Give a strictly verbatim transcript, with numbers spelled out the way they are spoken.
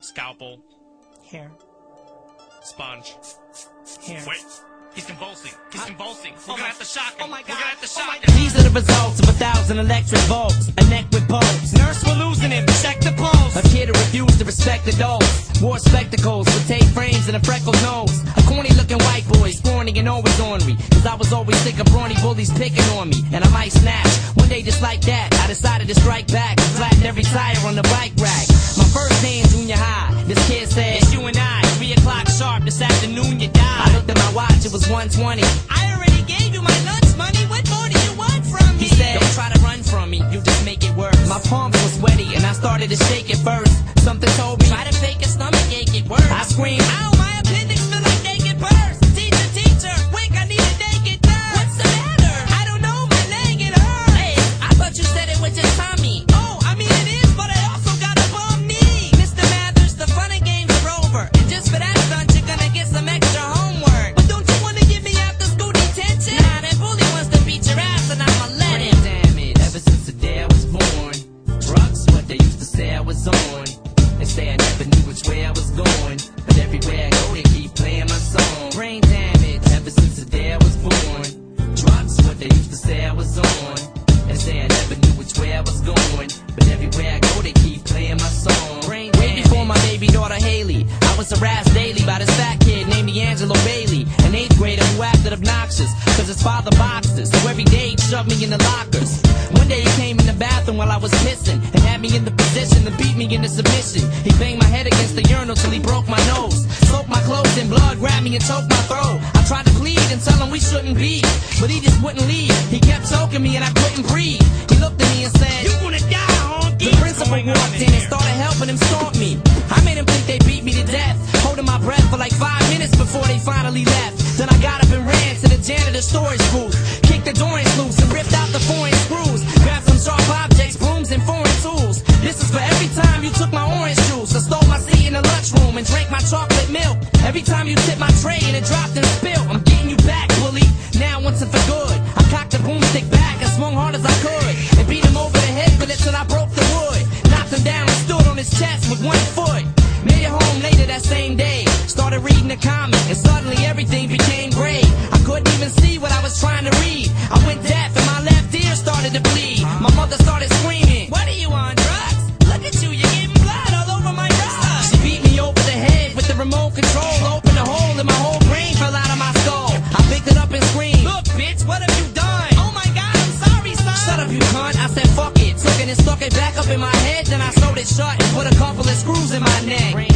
Scalpel. Here. Sponge. Here. Wait. He's convulsing. He's I, convulsing. Oh We're gonna have to shock him. Oh my God. We're gonna have to shock oh him. These are the results of a thousand electric volts. A neck with pulse. Nurse, we're losing him. Check the pulse. A kid who refused to respect adults. Wore spectacles with tape frames and a freckled nose. A corny looking white boy, scrawny and always ornery. Cause I was always sick of brawny bullies picking on me. And I might snatch. One day just like that, I decided to strike back. And flattened every tire on the bike rack. My first day in junior high. This kid said, it's you and I. Three o'clock sharp this afternoon you die. I looked at my watch, it was one twenty. I already gave you my lunch money. What more do you want from me? He said, don't try to run from me, you just make it worse. My palms were sweaty and I started to shake it first. Something told me, try to fake a stomach ache, it worse. I screamed, ow, my appendix feel like naked purse. Teacher, teacher, quick, I need a naked third. What's the matter? I don't know, my leg, it hurts. Hey, I thought you said it was just tummy. Oh, I mean it is, but I also got a bum knee. Mister Mathers, the fun and games are over. And just for that stunt, you're gonna get some extra homework. But don't you wanna give me after school detention? Nah, that bully wants to beat your ass and I'ma let him. Damn it, ever since the day I was born, drugs what they used to say I was on. They say I never knew which way I was going, but everywhere I go they keep playing my song. Brain damage, ever since the day I was born. Drugs what they used to say I was on. They say I never knew which way I was going, but everywhere I go they keep playing my song. Brain Way before my baby daughter Haley, I was harassed daily by this fat kid named D'Angelo Bailey, an eighth grader who acted obnoxious, cause his father boxes, so every day he'd shove me in the lockers. One day he came in the bathroom while I was pissing, and had me in the position to beat me into submission. He banged my head against the urinal till he broke my nose, soaked my clothes in blood, grabbed me and choked my throat. I tried to plead and tell him we shouldn't be, but he just wouldn't leave. He kept choking me and I couldn't breathe. He looked at me and said, you gonna die, honky. The principal walked in and started helping him stomp me. I made him think they beat me to death, holding my breath for like five minutes before they finally left. Then I got up and ran to the janitor's storage booth, kicked the doors loose and ripped out the foreign screws, grabbed some sharp objects, brooms and foreign tools. This is for every time you took my orange juice, or stole my seat in the lunchroom and drank my chocolate milk. Every time you tipped my tray and it dropped and spilled. I'm getting you back, bully, now once and for good. I cocked the broomstick back and swung hard as I could, and beat him over the head with it till I broke the wood. Knocked him down and stood on his chest with one foot. Made it home later that same day, started reading the comic, and suddenly everything became gray. I couldn't even see what I was trying to read. I went deaf and my left ear started to bleed. My mother started screaming, what are you on, drugs? Look at you, you're getting blood all over my rug. She beat me over the head with the remote control, opened a hole and my whole brain fell out of my skull. I picked it up and screamed, look bitch, what have you done? Oh my God, I'm sorry son. Shut up you cunt, I said fuck it. Took it and stuck it back up in my head, then I sewed it shut and put a couple of screws in my neck.